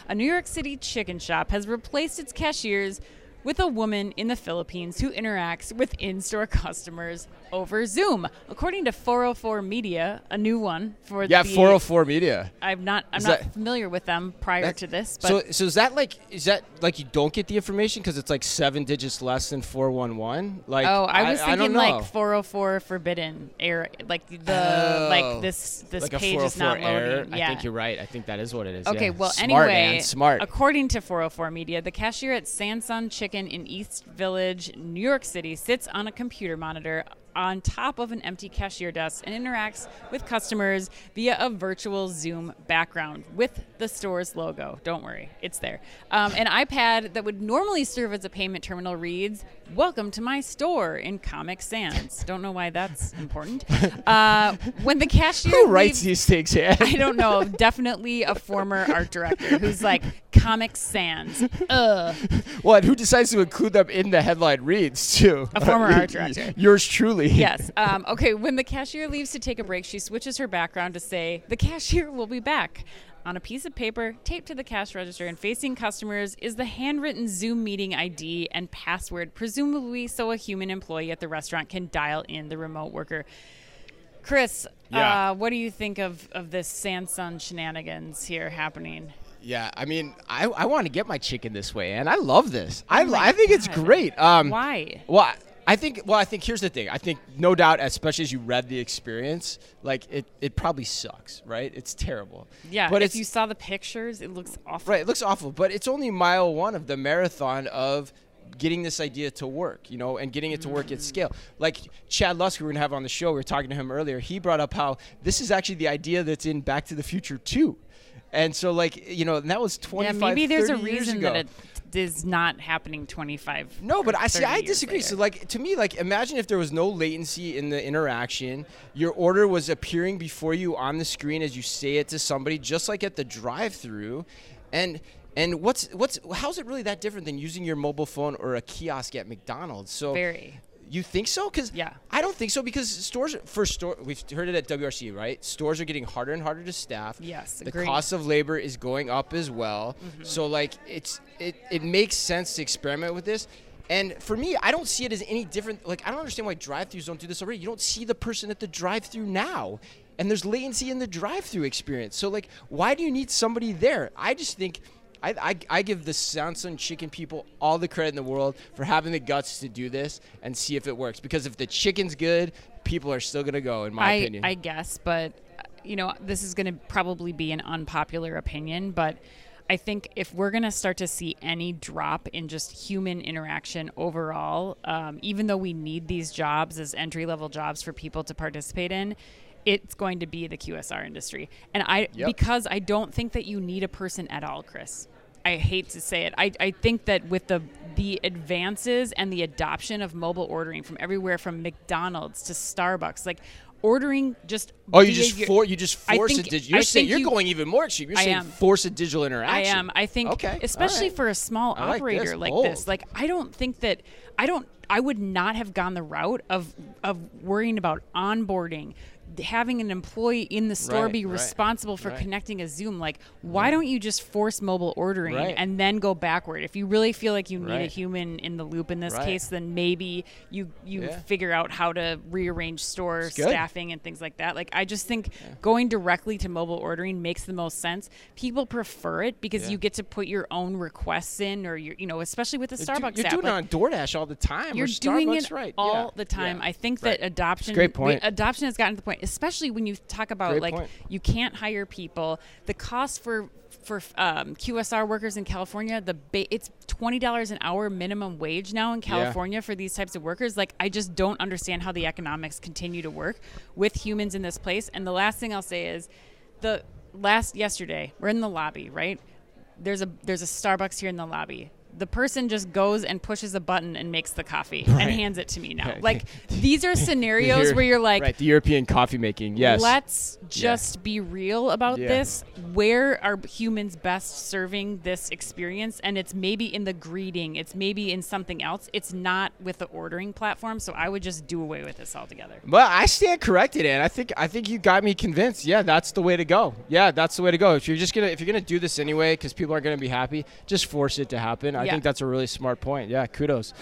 A New York City chicken shop has replaced its cashiers with a woman in the Philippines who interacts with in-store customers over Zoom. According to 404 Media, a new one for 404 Media. I'm not familiar with them prior to this. But so is that like you don't get the information because it's like 7 digits less than 411? Like I was thinking don't know. like 404 forbidden error, like this like page a is not 404 error? loading. Yeah. I think you're right. I think that is what it is. Okay, yeah. well, Smart, anyway, man. Smart. According to 404 Media, the cashier at Sanson Chicken in East Village, New York City, sits on a computer monitor on top of an empty cashier desk and interacts with customers via a virtual Zoom background with the store's logo. Don't worry, it's there. An iPad that would normally serve as a payment terminal reads, "Welcome to my store" in Comic Sans. Don't know why that's important. When the cashier Who writes these things, Ann? I don't know. Definitely a former art director who's like, Comic Sans. What? Who decides to include them in the headline reads, too? A former art director. Yours truly. Yes. Okay, when the cashier leaves to take a break, she switches her background to say, "The cashier will be back." On a piece of paper taped to the cash register and facing customers is the handwritten Zoom meeting ID and password, presumably so a human employee at the restaurant can dial in the remote worker. Chris, what do you think of this Sanson shenanigans here happening? Yeah, I mean, I want to get my chicken this way, and I love this. I think it's great. Why? Well, I think here's the thing. I think no doubt, especially as you read the experience, like it probably sucks, right? It's terrible. Yeah, but if you saw the pictures, it looks awful. Right, it looks awful, but it's only mile 1 of the marathon of getting this idea to work, and getting it to work at scale. Like Chad Lusk, who we're going to have on the show, we were talking to him earlier, he brought up how this is actually the idea that's in Back to the Future 2. And so, and that was 25, maybe there's a 30 years reason ago. that it is not happening 25. No, but I disagree. Later. So, to me, imagine if there was no latency in the interaction. Your order was appearing before you on the screen as you say it to somebody, just like at the drive-through. And how's it really that different than using your mobile phone or a kiosk at McDonald's? So Very. You think so? Because I don't think so, because we've heard it at WRC, right? Stores are getting harder and harder to staff. Yes, the agreed. cost of labor is going up as well. Mm-hmm. So it makes sense to experiment with this. And for me, I don't see it as any different. I don't understand why drive-thrus don't do this already. You don't see the person at the drive-thru now, and there's latency in the drive-thru experience. So why do you need somebody there? I just think. I give the Sanson Chicken people all the credit in the world for having the guts to do this and see if it works. Because if the chicken's good, people are still going to go, in my opinion. I guess, but, this is going to probably be an unpopular opinion, but I think if we're going to start to see any drop in just human interaction overall, even though we need these jobs as entry-level jobs for people to participate in, it's going to be the QSR industry. And because I don't think that you need a person at all, Chris. I hate to say it. I think that with the advances and the adoption of mobile ordering from everywhere from McDonald's to Starbucks, ordering just you just force it. You're going even more extreme. You're saying force a digital interaction. I am. I think especially for a small operator like this. I don't think that I would not have gone the route of worrying about onboarding, having an employee in the store be responsible for connecting a Zoom. Why don't you just force mobile ordering and then go backward? If you really feel like you need a human in the loop in this case, then maybe you figure out how to rearrange store staffing and things like that. I just think going directly to mobile ordering makes the most sense. People prefer it because you get to put your own requests in, or especially with the Starbucks you're app. doing it on DoorDash all the time. You're doing it all the time. I think that adoption has gotten to the point, especially when you talk about you can't hire people. The cost for QSR workers in California, it's $20 an hour minimum wage now in California for these types of workers. I just don't understand how the economics continue to work with humans in this place. And the last thing I'll say is yesterday, we're in the lobby, right? There's a Starbucks here in the lobby. the person just goes and pushes a button and makes the coffee and hands it to me now. Like, these are scenarios where you're like, right, the European coffee making. Yes. Let's just be real about this. Where are humans best serving this experience? And it's maybe in the greeting. It's maybe in something else. It's not with the ordering platform. So I would just do away with this altogether. Well, I stand corrected, and I think you got me convinced. Yeah, that's the way to go. Yeah, that's the way to go. If you're gonna do this anyway, because people aren't gonna be happy, just force it to happen. I think that's a really smart point. Yeah, kudos.